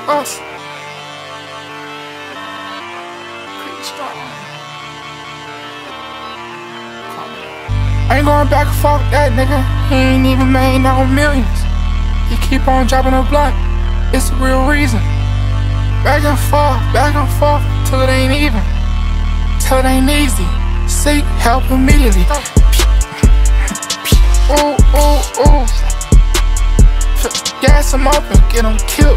Us. Pretty strong. I ain't going back and forth with that nigga. He ain't even made no millions. He keep on dropping a blunt. It's the real reason. Back and forth, till it ain't even. Till it ain't easy. Seek help immediately. Ooh, ooh, ooh. Gas him up and get him killed.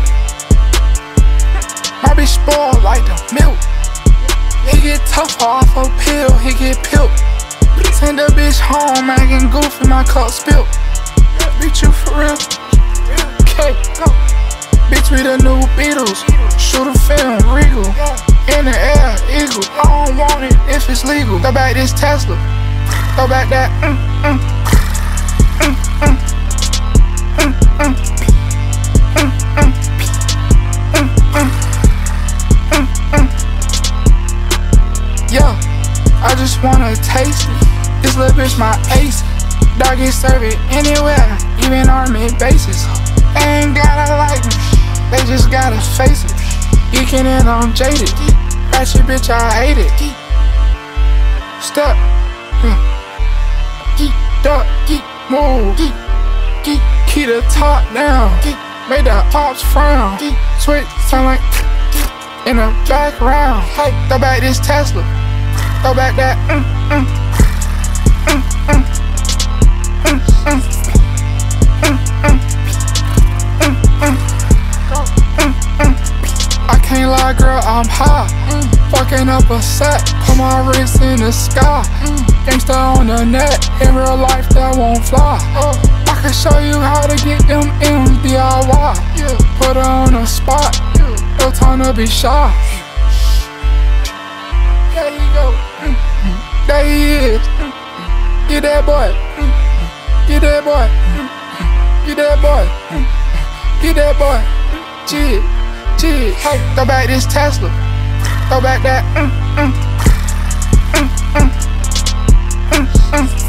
My bitch spoiled like the milk. He get tougher off a pill, he get pilled. Send a bitch home, acting goofy, my cup spilled. Bitch, you for real? Okay, go. Bitch, we the new Beatles. Shoot a film, regal. In the air, eagle. I don't want it if it's legal. Throw back this Tesla. Throw back that Yeah, I just wanna taste it. This little bitch my ace. Dog get serve it anywhere, even army bases. They ain't gotta like me, they just gotta face it. Geeking and I'm jaded. Ratchet bitch, I hate it. Step, geek, duck, geek, move, geek, keep the top down, make the ops frown. Switch sound like in the background. Throw back this Tesla, throw back that I can't lie, girl, I'm high. Fucking up a set, put my wrist in the sky. Gangsta on the net, in real life that won't fly. I can show you how to get them M's DIY. Put her on the spot, no time to be shy. There you go, there he is. Get that boy, get that boy, get that boy, get that boy. Jig, jig, hey, throw back this Tesla, throw back that